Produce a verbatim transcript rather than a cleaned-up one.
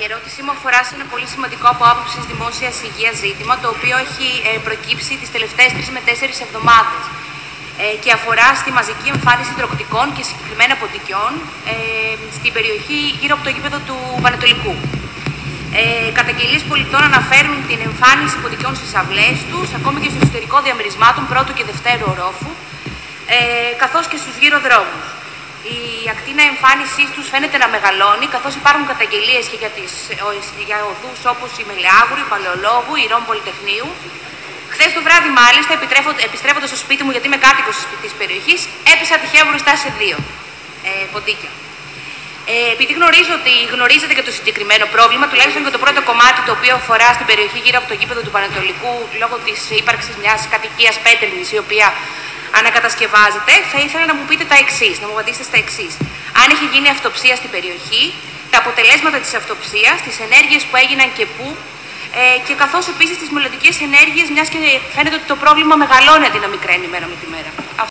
ερώτησή μου αφορά σε ένα πολύ σημαντικό από άποψη δημόσια υγεία ζήτημα, το οποίο έχει ε, προκύψει τις τελευταίες τρεις με τέσσερις εβδομάδες ε, και αφορά στη μαζική εμφάνιση τροκτικών και συγκεκριμένα ποντικιών ε, στην περιοχή γύρω από το γήπεδο του Πανετολικού. Ε, Καταγγελίες πολιτών αναφέρουν την εμφάνιση ποντικιών στις αυλές τους, ακόμη και στο εσωτερικό διαμερισμάτων πρώτου και δευτέρου ορόφου, ε, καθώς και στους γύρω δρόμους. Η ακτίνα εμφάνισής τους φαίνεται να μεγαλώνει, καθώς υπάρχουν καταγγελίες και για, τις, για οδούς όπως η Μελεάγρου, η Παλαιολόγου, η Ρώμη Πολυτεχνείου. Χθες το βράδυ, μάλιστα, επιστρέφοντας στο σπίτι μου, γιατί είμαι κάτοικος της περιοχής, έπεσα τυχαία μπροστά σε δύο ε, ποντίκια. Ε, επειδή γνωρίζω ότι γνωρίζετε και το συγκεκριμένο πρόβλημα, τουλάχιστον και το πρώτο κομμάτι το οποίο αφορά στην περιοχή γύρω από το γήπεδο του Πανετολικού, λόγω της ύπαρξης μιας κατοικίας πέτρινης, η οποία ανακατασκευάζεται, θα ήθελα να μου πείτε τα εξής, να μου απαντήσετε στα εξής. Αν έχει γίνει αυτοψία στην περιοχή, τα αποτελέσματα της αυτοψίας, τις ενέργειες που έγιναν και πού, ε, και καθώς επίσης τις μελλοντικές ενέργειες, μιας και φαίνεται ότι το πρόβλημα μεγαλώνει αντί να μικραίνει μέρα με τη μέρα.